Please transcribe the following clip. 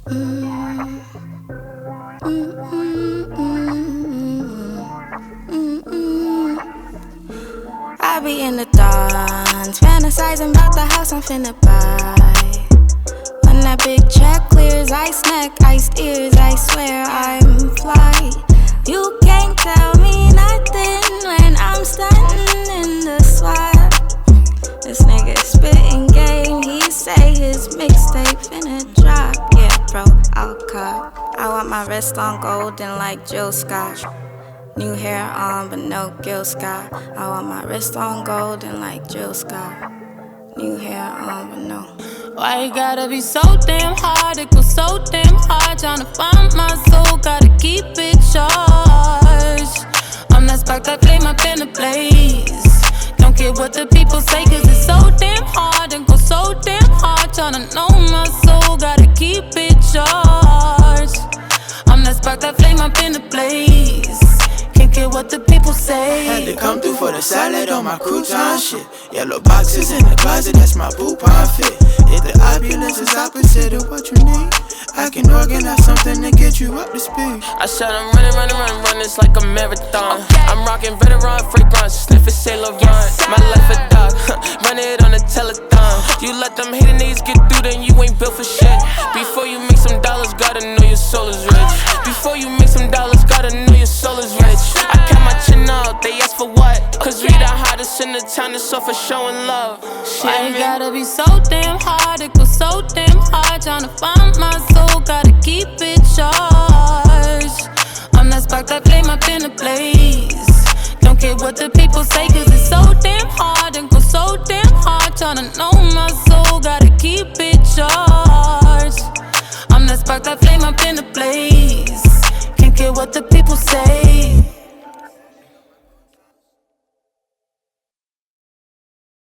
I be in the dance, fantasizing about the house I'm finna buy. When that big check clears, I snack iced ears, I swear I'm fly. You can't tell me nothing when I'm stunting in the swap. This nigga spitting game, he say his mixtape finna drop. Yeah, bro, I'll cut. I want my wrist on golden like Jill Scott. New hair on, but no Gil Scott. I want my wrist on golden like Jill Scott. New hair on, but no. Why it gotta be so damn hard? It goes so damn hard trying to find my soul. Gotta keep it charged. I'm that spark that flame up in the blaze. Don't care what the people say, cause it's so damn hard and goes so damn hard trying to know my soul. Gotta keep it charged. I'm that spark that flame up in the blaze. Can't care what the people say. Had to come through for the salad on my crouton shit. Yellow boxes in the closet, that's my Poupon fit. If the opulence is opposite of what you need, I can organize something to get you up to speed. I said I'm running, it's like a marathon. I'm rocking veteran fragrance, sniffing Saint Laurent. My life a dog, run it on a telethon. You let them hating niggas get through, then you ain't built for shit. Before you make some dollars, gotta know your soul is rich. Before you make some dollars, gotta know your soul is rich. I count my chin out, they ask for what? Cause we the hottest in the town, it's all for showing love. Why it gotta be so damn hard? It goes so damn hard trying to find my soul. Gotta keep it charged. I'm that spark that flame up in the blaze. Don't care what the people say, cause it's so damn hard and goes so damn hard trying to know my soul. Gotta keep it charged. I'm that spark that flame up in the blaze. Can't care what the people